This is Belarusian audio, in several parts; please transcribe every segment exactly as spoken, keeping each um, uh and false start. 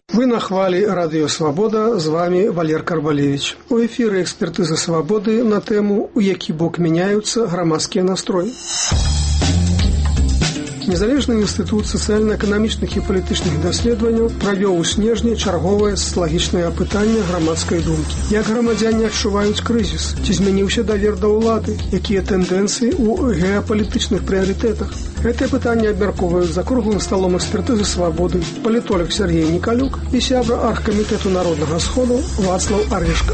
Вы на хвалі Радыё Свабода, з вами Валер Карбалевич. У эфіры экспертыза свабоды на тэму, у які бок мяняюцца грамадскія настроі. Незалежны інстытут сацыяльна-эканамічных і палітычных даследаванняў правёў у снежні чарговае сацыялагічнае апытанне грамадскай думкі. Як грамадзяне адчуваюць крызіс? Ці змяніўся давер да ўлады? Якія тэндэнцыі ў геапалітычных прыярытэтах? Гэтае пытанне абмяркоўваюць за круглым сталом экспертызы свабоды палітолог Сергей Николюк і сябра аргкамітэту Народнага сходу Вацлаў Арэшка.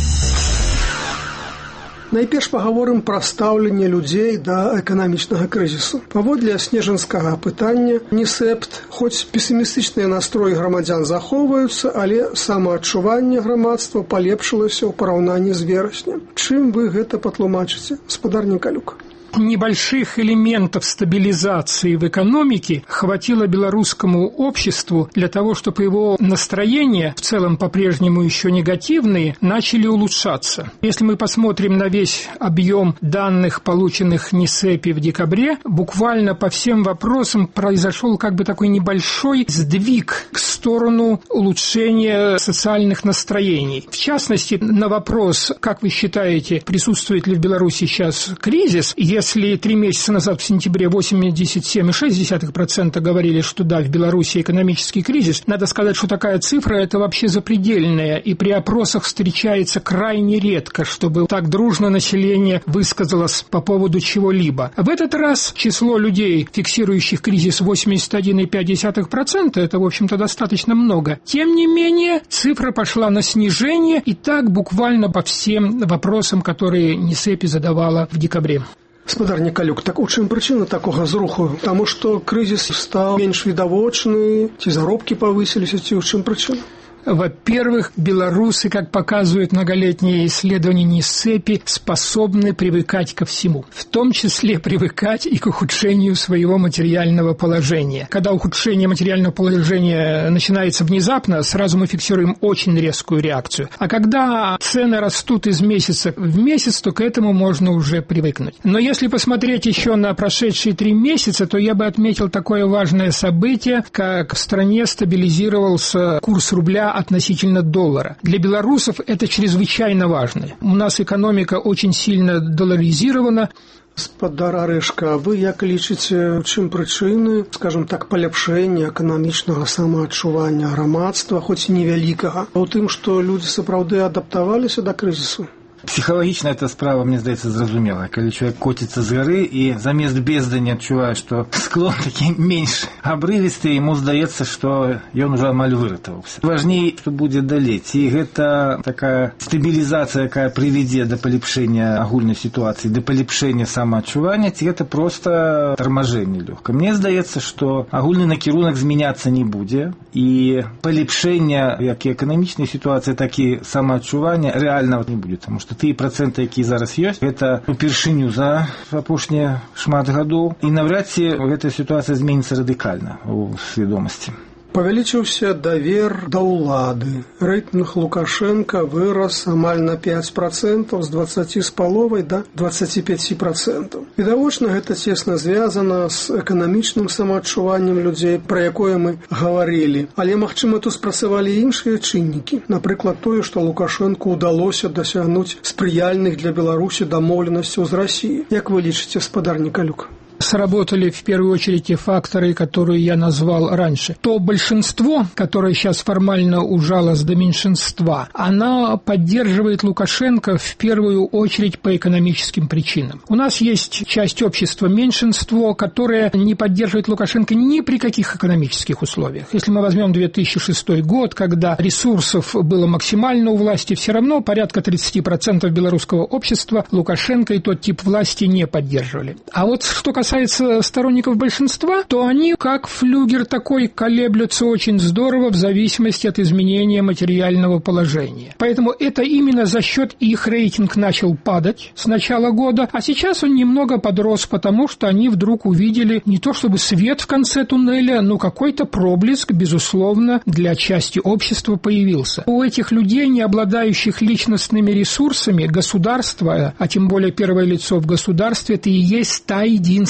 Найперш паговорым пра стаўленне людзей да эканамічнага крызісу. Паводле снежанскага апытання, НІСЭПТ, хоць песімістычныя настроі грамадзян захоўваюцца, але самаадчуванне грамадства палепшылася ў параўнанні з вераснем. Чым вы гэта патлумачыце, гаспадар Николюк? Небольших элементов стабилизации в экономике хватило белорусскому обществу для того, чтобы его настроения, в целом по-прежнему еще негативные, начали улучшаться. Если мы посмотрим на весь объем данных, полученных НИСЭПи в декабре, буквально по всем вопросам произошел как бы такой небольшой сдвиг к сторону улучшения социальных настроений. В частности, на вопрос, как вы считаете, присутствует ли в Беларуси сейчас кризис, если три месяца назад, в сентябре, восемьдесят семь целых шесть десятых процента говорили, что да, в Беларуси экономический кризис, надо сказать, что такая цифра – это вообще запредельная, и при опросах встречается крайне редко, чтобы так дружно население высказалось по поводу чего-либо. В этот раз число людей, фиксирующих кризис восемьдесят один целых пять десятых процента, это, в общем-то, достаточно много. Тем не менее, цифра пошла на снижение, и так буквально по всем вопросам, которые НИСЭПи задавала в декабре. Гаспадар Николюк, так у чым прычына такога зруху? Таму што крызіс стаў менш відавочны, ці заробкі павысіліся, ці ў чым прычына? Во-первых, белорусы, как показывают многолетние исследования НИСЭПи, способны привыкать ко всему, в том числе привыкать и к ухудшению своего материального положения. Когда ухудшение материального положения начинается внезапно, сразу мы фиксируем очень резкую реакцию. А когда цены растут из месяца в месяц, то к этому можно уже привыкнуть. Но если посмотреть еще на прошедшие три месяца, то я бы отметил такое важное событие, как в стране стабилизировался курс рубля относительно доллара. Для белорусов это чрезвычайно важно. У нас экономика очень сильно долларизирована. Гаспадар Арэшка, а вы як лічыце, чым прычыны, скажем так, паляпшэння эканамічнага самаадчування грамадства, хоць невялікага, а ў тым, што людзі сапраўды адаптаваліся да крызісу? Психологично эта справа, мне здаецца, зразумела. Калі чалавек коціцца з гары і замест бездані адчувае, што склон такі менш абрывісты, яму здаецца, што ён ужо амаль выратаваўся. Важней, што будзе далей. Ці гэта такая стабілізацыя, якая прывядзе да палепшэння агульнай сітуацыі, да палепшэння самаадчування, ці гэта проста тармажэнне лёгка. Мне здаецца, што агульны накірунак змяняцца не будзе, і палепшэння як і эканамічнай сітуацыі, так і самаадчування рэальна не будзе, таму што тыя працэнты, якія зараз ёсць, гэта упершыню за апошнія шмат гадоў, і наўрад ці гэтая сітуацыя зменіцца радыкальна ў свядомасці. Павялічыўся давер да ўлады. Рэйтынг Лукашенка вырас амаль на пяць працэнтаў з дваццаці з паловай да дваццаці пяці працэнтаў. Відавочна, гэта цесна звязана з эканамічным самаадчуваннем людзей, пра якое мы гаварылі. Але, магчыма, тут спрацавалі іншыя чыннікі. Напрыклад, тое, што Лукашенку ўдалося дасягнуць спрыяльных для Беларусі дамоўленасцяў з Расіяй. Як вы лічыце, гаспадар Николюк? Сработали в первую очередь те факторы, которые я назвал раньше. То большинство, которое сейчас формально ужалось до меньшинства, оно поддерживает Лукашенко в первую очередь по экономическим причинам. У нас есть часть общества меньшинство, которое не поддерживает Лукашенко ни при каких экономических условиях. Если мы возьмем две тысячи шестой год, когда ресурсов было максимально у власти, все равно порядка тридцать процентов белорусского общества Лукашенко и тот тип власти не поддерживали. А вот что касается касается сторонников большинства, то они, как флюгер такой, колеблются очень здорово в зависимости от изменения материального положения. Поэтому это именно за счет их рейтинг начал падать с начала года, а сейчас он немного подрос, потому что они вдруг увидели не то чтобы свет в конце туннеля, но какой-то проблеск, безусловно, для части общества появился. У этих людей, не обладающих личностными ресурсами, государство, а тем более первое лицо в государстве, это и есть та единственная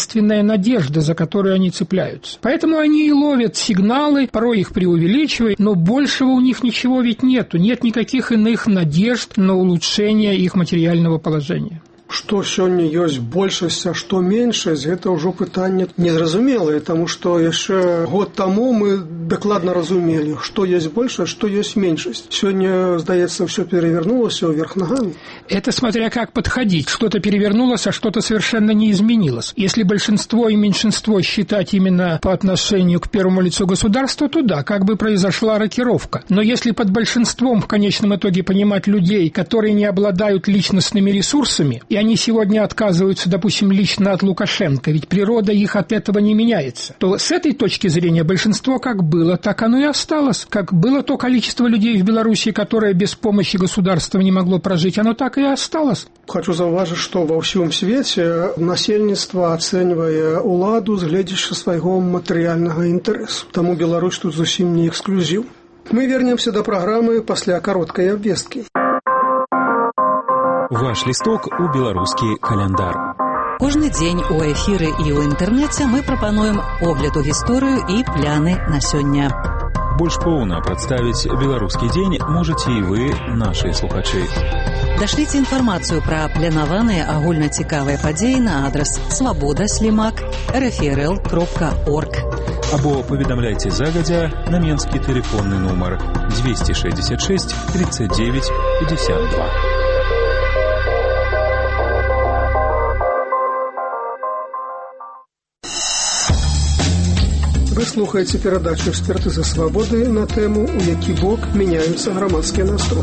единственная надежда, за которую они цепляются. Поэтому они и ловят сигналы, порой их преувеличивают, но большего у них ничего ведь нету, нет никаких иных надежд на улучшение их материального положения. Што сёння ёсць большасць, а што меншасць, гэта ўжо пытанне незразумелае, таму што яшчэ год таму мы дакладна разумелі, што ёсць большасць, што ёсць меншасць. Сёння, здаецца, всё перевернулося вверх ногами. Это смотря как подходить. Что-то перевернулось, а что-то совершенно не изменилось. Если большинство и меньшинство считать именно по отношению к первому лицу государства, то да, как бы произошла рокировка. Но если под большинством в конечном итоге понимать людей, которые не обладают личностными ресурсами, и они сегодня отказываются, допустим, лично от Лукашенко, ведь природа их от этого не меняется, то с этой точки зрения большинство как было, так оно и осталось. Как было то количество людей в Беларуси, которое без помощи государства не могло прожить, оно так и осталось. Хочу заўважыць, што ва ўсім свеце насельніцтва ацэньвае ўладу з гледзячы свайго матэрыяльнага інтарэсу. Таму Беларусь тут зусім не эксклюзіў. Мы вернемся да праграмы пасля кароткай абвесткі. Ваш лісток у беларускі каляндар. Кожны дзень у эфіры і ў інтэрнэце мы прапануем погляд у гісторыю і пляны на сёння. Больш поўна прадставіць беларускі дзень можаце і вы, нашы слухачы. Дашліце інфармацыю пра планаваныя агульнацікавыя падзеі на адрас свабода слімак эр эф эр эл кропка орг. Або паведамляйце загадзя на менскі тэлефонны нумар двести шестьдесят шесть тридцать девять пятьдесят два. Вы слухаеце перадачу «Эксперты за свободы» на тему «У які бок мяняюцца грамадскія настроі».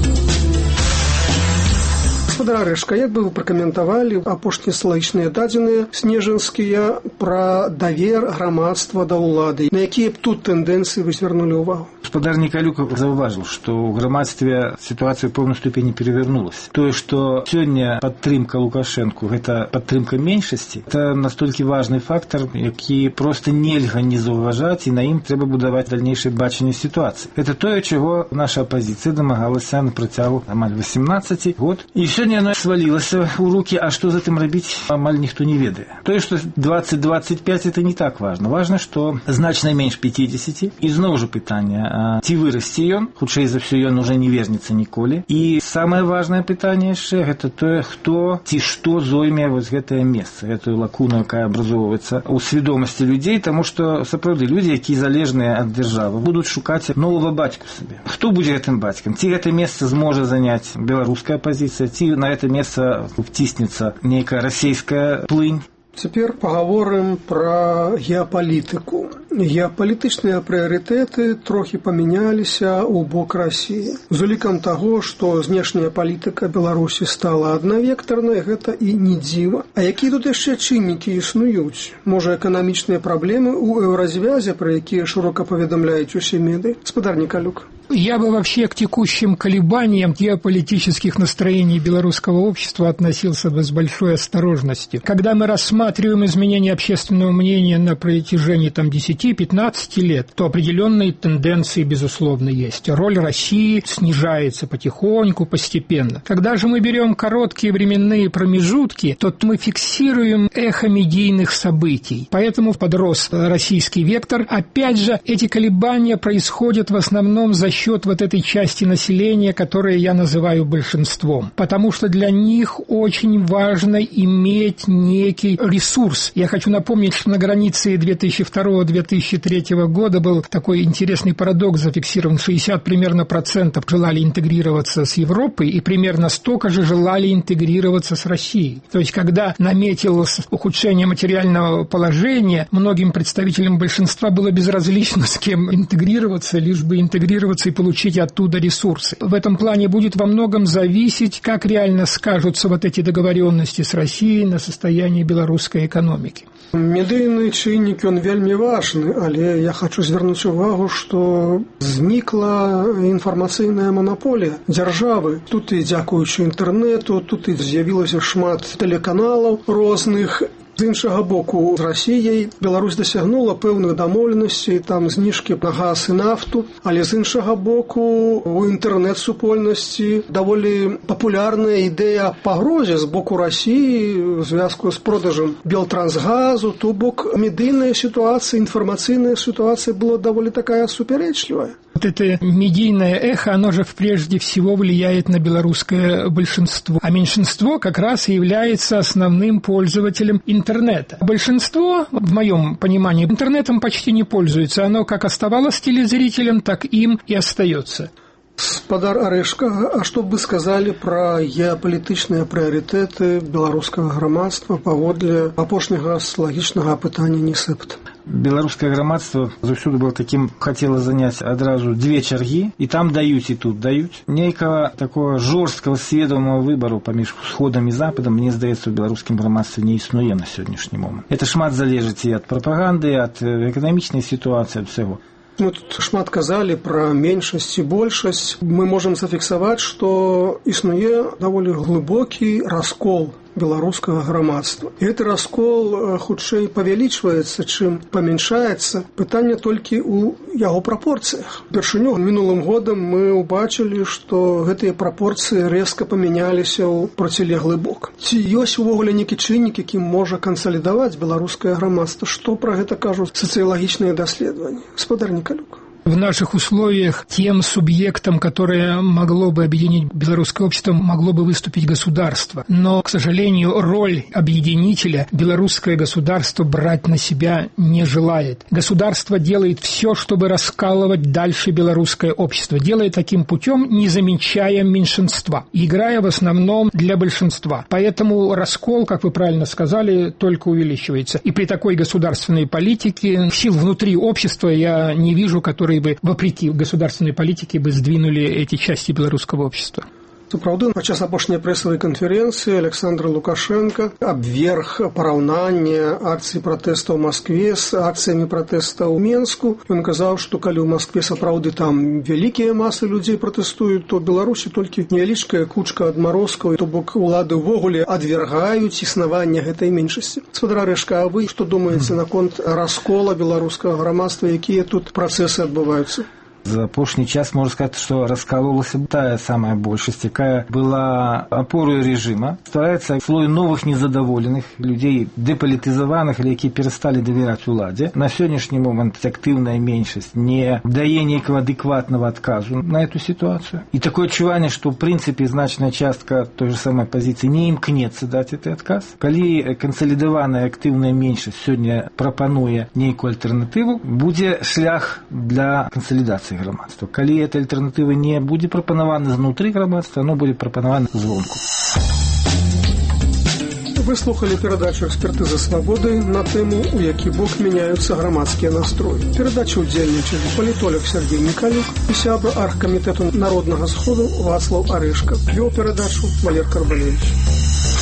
Гаспадар Арэшка, як бы вы пракаментавалі апошнія статыстычныя дадзеныя снежанскія пра давер грамадства да ўлады? На якія б тут тэндэнцыі вы звярнулі ўвагу? Гаспадар Николюк заўважыў, што ў грамадстве сітуацыя ў пэўнай ступені перавярнулася. Тое, што сёння падтрымка Лукашэнку – гэта падтрымка меншасці, это настолькі важны фактар, які проста нельга не заўважаць, і на ім трэба будаваць дальнейшае бачанне сітуацыі. Гэта тое, чаго наша апазіцыя дамагалася на працягу амаль восемнадцати год. І сёння яно свалілася ў рукі, а што за тым рабіць, амаль ніхто не ведае. Тое, што двадцать двадцать пять – это не так важна. Важна, што значна менш пятидесяти. І зноў жа пытанне, ці вырасце ён, хутчэй за ўсё ён уже не вернецца ніколі. І самае важнае пытанне яшчэ гэта тое, хто ці што зойме вось гэтае месца, гэтую лакуну, якая абразоўваецца ў свядомасці людзей, таму што сапраўды людзі, якія залежныя ад дзяржавы, будуць шукаць новага бацьку сабе. Хто будзе гэтым бацькам? Ці гэта месца зможа заняць беларуская апазіцыя, ці на гэта месца вціснецца нейкая расійская плынь? Цяпер пагаворым пра геапалітыку. Геапалітычныя прыярытэты трохі памяняліся ў бок Расіі. З улікам таго, што знешняя палітыка Беларусі стала аднавектарнай, гэта і не дзіва. А якія тут яшчэ чыннікі існуюць? Можа, эканамічныя праблемы ў еўразвязе, пра якія шырока паведамляюць усе меды? Гаспадар Николюк. Я бы вообще к текущим колебаниям геополитических настроений белорусского общества относился бы с большой осторожностью. Когда мы рассматриваем изменения общественного мнения на протяжении там десяти-пятнадцати лет, то определенные тенденции, безусловно, есть. Роль России снижается потихоньку, постепенно. Когда же мы берем короткие временные промежутки, то мы фиксируем эхо медийных событий. Поэтому подрос российский вектор. Опять же, эти колебания происходят в основном за счет вот этой части населения, которое я называю большинством. Потому что для них очень важно иметь некий ресурс. Я хочу напомнить, что на границе две тысячи второго — две тысячи третьего года был такой интересный парадокс зафиксирован. шестьдесят примерно процентов желали интегрироваться с Европой и примерно столько же желали интегрироваться с Россией. То есть, когда наметилось ухудшение материального положения, многим представителям большинства было безразлично, с кем интегрироваться, лишь бы интегрироваться и получить оттуда ресурсы. В этом плане будет во многом зависеть, как реально скажутся вот эти договоренности с Россией на состоянии белорусской экономики. Медыйны чыннік, ён вельмі важны, але я хочу звярнуць увагу, што знікла інфармацыйная манаполія дзяржавы. Тут і дзякуючы інтэрнэту, тут і з'явілася шмат тэлеканалаў розных, З іншага боку, з Расіяй Беларусь дасягнула пэўных дамоўленасцей, там зніжкі на газ і нафту, але з іншага боку у інтэрнэт-супольнасці даволі папулярная ідэя пагрозе з боку Расіі ў звязку з продажам Белтрансгазу, то бок медыйная ситуация, информационная ситуация была довольно такая суперечлivая. Вот это медийное эхо, оно же прежде всего влияет на белорусское большинство. А меньшинство как раз и является основным пользователем интернета. Большинство, в моем понимании, интернетом почти не пользуется. Оно как оставалось телезрителем, так им и остается. Спадар Арэшка, а что бы вы сказали про геапалітычныя прыярытэты беларускага грамадства паводле апошняга социалагічнага апытання НИСЭПТ? Беларускае грамадства заўсёды было таким, хотела заняць адразу две чаргі, і там даюць, і тут даюць. Нейкага такого жорсткага сведомого выбору паміж усходам і западам, мне здаецца, у беларускім грамадстве не існуе на сённяшні момант. Это шмат залежыць і ад прапаганды, ад эканамічнай сітуацыі, ад усяго. Мы тут шмат казалі пра меншасць і большасць. Мы можам зафіксаваць, што існуе даволі глыбокі раскол беларускага грамадства. І гэты раскол хутчэй павялічваецца, чым памяншаецца. Пытанне толькі ў яго прапорцыях. Упершыню мінулым годам мы ўбачылі, што гэтыя прапорцыі рэзка памяняліся ў процілеглы бок. Ці ёсць увогуле нейкі чыннік, які можа кансалідаваць беларускае грамадства? Што пра гэта кажуць сацыялагічныя даследаванні? Спадар Николюк. В наших условиях тем субъектом, которое могло бы объединить белорусское общество, могло бы выступить государство. Но, к сожалению, роль объединителя белорусское государство брать на себя не желает. Государство делает все, чтобы раскалывать дальше белорусское общество, делая таким путем, не замечая меньшинства, играя в основном для большинства. Поэтому раскол, как вы правильно сказали, только увеличивается. И при такой государственной политике сил внутри общества я не вижу, которые бы, вопреки государственной политике, бы сдвинули эти части белорусского общества. Сапраўды, падчас апошняй прэсавай канферэнцыі Александр Лукашенко абверг параўнанне акцыі пратэста ў Маскве з акцыямі пратэста ў Менску. Ён казаў, што калі ў Маскве сапраўды там вялікія масы людзей пратэстуюць, то Беларусі толькі невялічкая кучка адмарозкаў, то бок улады ўвогуле адвергаюць існаванне гэтай меншасці. Спадар Арэшка, а вы што думаеце наконт раскола беларускага грамадства, якія тут працэсы адбываюцца? За апошні час можна сказаць, што раскалолася тая самая большасць, якая была апорой рэжыма. Ствараецца слой новых незадаволеных людзей, дэпалітызаваных, якія перасталі давяраць уладзе. На сённяшні момант актыўная меншасць не дае нейкага адэкватнага адказу на эту сітуацыю. І такое адчуванне, што ў прынцыпе значная частка той же самой пазіцыі не імкнецца даць гэты адказ. Калі кансалідаваная актыўная меншасць сёння прапануе нейкую альтэрнатыву, будзе шлях для кансалідацыі грамадства. Калі эта альтэрнатыва не будзе прапанавана знутры грамадства, оно будзе прапанавана звонку. Вы слухали перадачу «Экспертыза свабоды» на тэму «У які бок мяняюцца грамадскія настроі». Перадачу удзельнічалі палітолог Сергей Николюк і сябра аргкамітэту Народнага сходу Вацлаў Арэшка. Вёў перадачу Валер Карбалевич.